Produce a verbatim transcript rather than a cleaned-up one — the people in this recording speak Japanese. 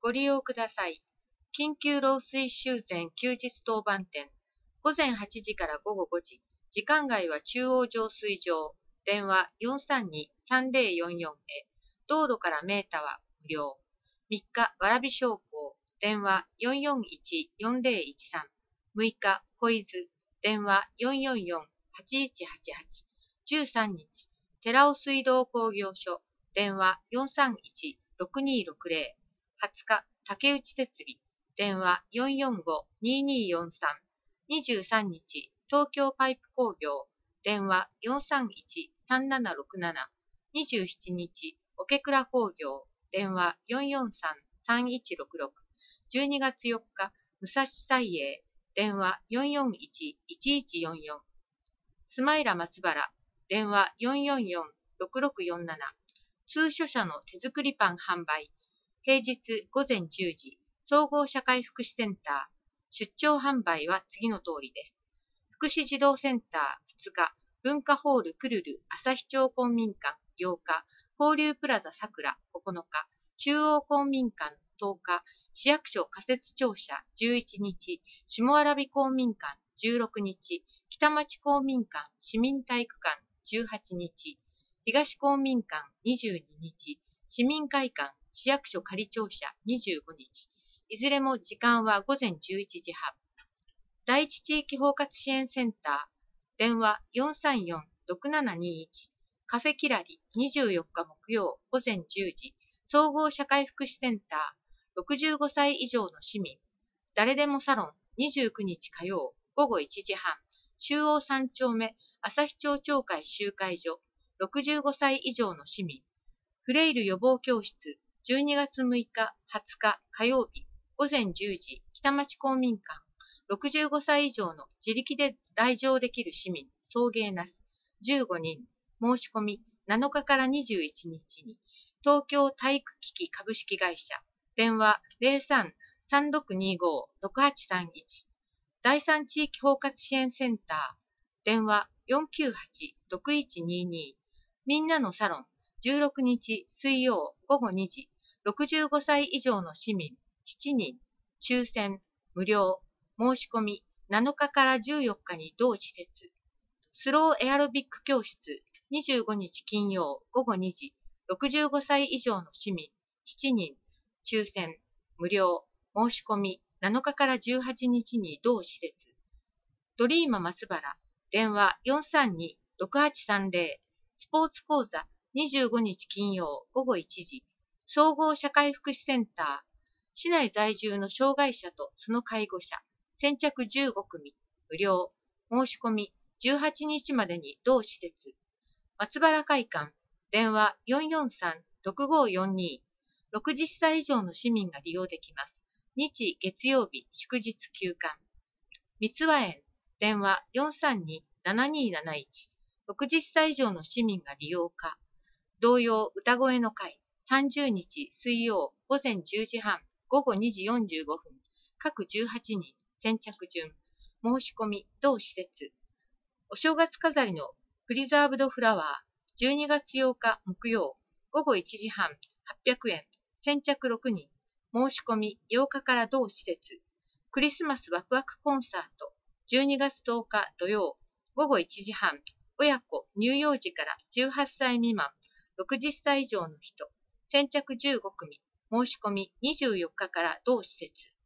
ご利用ください。緊急漏水修繕休日当番店。午前はちじから午後ごじ。時間外は中央浄水場。電話 よんさんに さんぜろよんよん へ。道路からメーターは無料。みっか、蕨商工。電話 よんよんいち よんぜろいちさん。むいか、小出。電話 よんよんよん はちいちはちはち。じゅうさんにち、寺尾水道工業所。電話 よんさんいち ろくにろくぜろ。はつか、竹内設備。電話 よんよんご にによんさん。にじゅうさんにち、東京パイプ工業。電話 よんさんいち さんななろくなな。にじゅうしちにち、桶倉工業。電話 よんよんさん さんいちろくろく。じゅうにがつよっか、武蔵菜栄。電話 よんよんいち いちいちよんよん。スマイラ松原。電話 よんよんよん ろくろくよんなな。通所社の手作りパン販売。平日午前じゅうじ、総合社会福祉センター。出張販売は次の通りです。福祉児童センターふつか、文化ホールクルル旭町公民館ようか、交流プラザさくらここのか、中央公民館とおか、市役所仮設庁舎じゅういちにち、下蕨公民館じゅうろくにち、北町公民館市民体育館じゅうはちにち、東公民館にじゅうににち、市民会館市役所仮庁舎にじゅうごにち、いずれも時間は午前じゅういちじはん。第一地域包括支援センター。電話 よんさんよん ろくななにいち。カフェキラリにじゅうよっか木曜午前じゅうじ。総合社会福祉センター。ろくじゅうごさい以上の市民。誰でもサロンにじゅうくにち火曜午後いちじはん。中央さんちょうめ旭町町会集会所。ろくじゅうごさい以上の市民。フレイル予防教室。じゅうにがつむいか、はつか火曜日。午前じゅうじ、北町公民館。ろくじゅうごさい以上の自力で来場できる市民、送迎なし。じゅうごにん。申し込み、なのかからにじゅういちにちに。東京体育機器株式会社。電話 ゼロさん さんろくにご ろくはちさんいち。第三地域包括支援センター。電話 よんきゅうはち ろくいちにに。みんなのサロン。じゅうろくにち水曜午後にじ。ろくじゅうごさい以上の市民しちにん。抽選、無料。申し込み、なのかからじゅうよっかに同施設。スローエアロビック教室、にじゅうごにち金曜午後にじ。ろくじゅうごさい以上の市民しちにん。抽選、無料。申し込み、なのかからじゅうはちにちに同施設。ドリーマ松原、電話 よんさんに ろくはちさんぜろ。スポーツ講座、にじゅうごにち金曜午後いちじ。総合社会福祉センター。市内在住の障害者とその介護者。先着じゅうごくみ。無料。申し込み、じゅうはちにちまでに同施設。松原会館。電話 よんよんさん ろくごよんに。ろくじゅっさい以上の市民が利用できます。日月曜日祝日休館。三つ葉園。電話 よんさんに ななになないち。ろくじゅっさい以上の市民が利用可。童謡歌声の会。さんじゅうにち水曜午前じゅうじはん午後にじよんじゅうごふん。各じゅうはちにん。先着順。申し込み、同施設。お正月飾りのプリザーブドフラワー。じゅうにがつようか木曜午後いちじはんはっぴゃくえん。先着ろくにん。申し込みようかから同施設。クリスマスワクワクコンサート。じゅうにがつとおか土曜午後いちじはん。親子乳幼児からじゅうはっさい未満。ろくじゅっさい以上の人。先着じゅうごくみ。申し込みにじゅうよっかから同施設。